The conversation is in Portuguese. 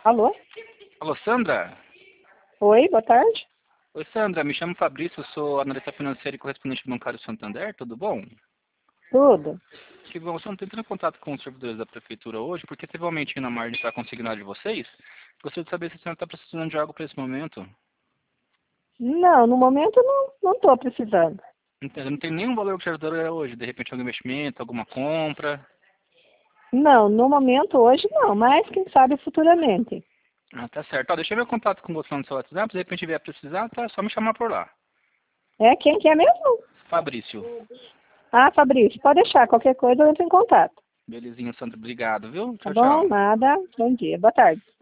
Alô? Alô, Sandra? Oi, boa tarde. Oi, Sandra. Me chamo Fabrício, sou analista financeiro e correspondente bancário Santander. Tudo bom? Tudo? Que bom. Estou entrando em contato com os servidores da prefeitura hoje, porque teve um aumentinho na margem para consignado de vocês. Gostaria de saber se a senhora está precisando de algo para esse momento. Não, no momento não estou precisando. Entendo. Não tem nenhum valor que te ajudaria hoje. De repente, algum investimento, alguma compra. Não, no momento hoje não, mas quem sabe futuramente. Ah, tá certo. Ó, deixei meu contato com você no seu WhatsApp. Se de repente vier precisar, tá só me chamar por lá. É quem que é mesmo? Fabrício. Ah, Fabrício, pode deixar, qualquer coisa eu entro em contato. Belezinha, Sandra. Obrigado, viu? Tá Tchau, bom? tchau. Nada. Bom dia, boa tarde.